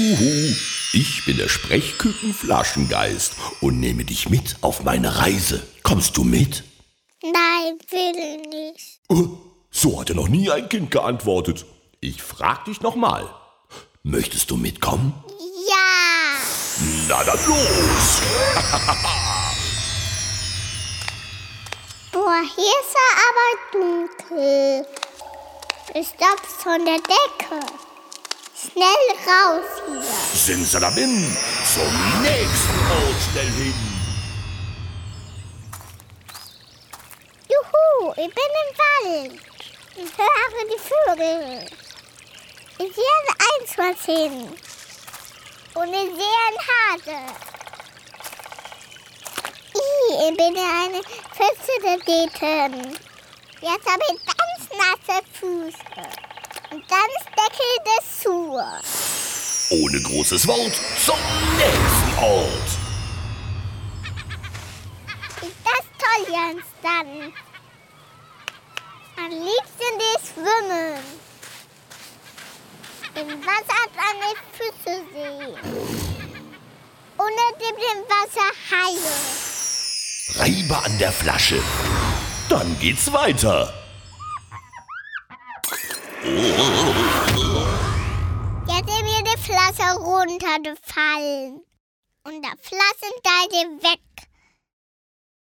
Juhu, ich bin der Sprechküken-Flaschengeist und nehme dich mit auf meine Reise. Kommst du mit? Nein, will nicht. So hat ja noch nie ein Kind geantwortet. Ich frag dich nochmal. Möchtest du mitkommen? Ja. Na dann los! Boah, hier ist er aber dunkel. Ich stopf's von der Decke. Schnell raus hier. Simsalabim, zum nächsten Ort schnell hin. Juhu, ich bin im Wald und höre die Vögel. Ich sehe ein Eichhörnchen und ich sehe einen Hase. Ich bin eine Pfütze. Jetzt habe ich ganz nasse Füße und dann ist Deckel des Schuhe. Ohne großes Wort zum nächsten Ort. Ist das toll, Jens, dann? Am liebsten die schwimmen. Im Wasser deine Füße sehen. Unter dem Wasser Haie. Reibe an der Flasche. Dann geht's weiter. Jetzt ist mir die Flasche runtergefallen. Und der Flaschenteil weg.